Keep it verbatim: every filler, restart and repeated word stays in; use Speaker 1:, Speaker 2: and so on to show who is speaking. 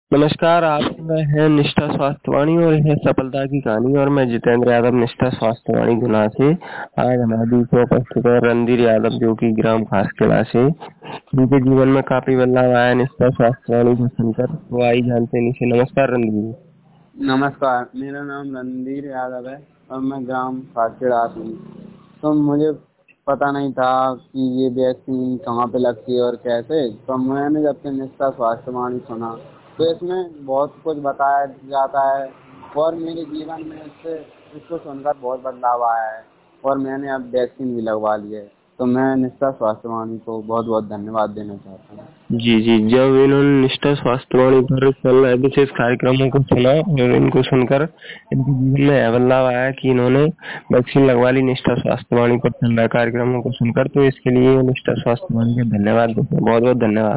Speaker 1: नमस्कार, आप सुन रहे हैं निष्ठा स्वास्थ्यवाणी और यह सफलता की कहानी और मैं जितेंद्र यादव निष्ठा स्वास्थ्यवाणी गुना से। आज हमारे बीच में उपस्थित है रणधीर यादव जो कि ग्राम खासखेड़ा से, जिनके जीवन में काफी बदलाव आया निष्ठा स्वास्थ्यवाणी को सुनकर। वो आई जानते नहीं से। नमस्कार रणधीर।
Speaker 2: नमस्कार, मेरा नाम रणधीर यादव है और मैं ग्राम खासखेड़ा से हूँ। तो मुझे पता नहीं था कि ये वैक्सीन कहाँ पे लगती है और कैसे, तो मैंने जब से निष्ठा स्वास्थ्यवाणी सुना तो इसमें बहुत कुछ बताया जाता है और मेरे जीवन में इससे इसको सुनकर बहुत बदलाव आया है और मैंने अब वैक्सीन भी लगवा ली है। तो मैं निष्ठा स्वास्थ्यवाणी को बहुत बहुत धन्यवाद देना चाहता हूँ।
Speaker 1: जी जी, जब इन्होंने निष्ठा स्वास्थ्यवाणी पर चल रहे विशेष कार्यक्रमों को सुना और इनको सुनकर इनके जीवन में यह बदलाव आया कि इन्होंने वैक्सीन लगवा ली निष्ठा स्वास्थ्यवाणी पर चल रहे कार्यक्रमों को सुनकर। तो इसके लिए निष्ठा स्वास्थ्यवाणी का धन्यवाद, बहुत बहुत धन्यवाद।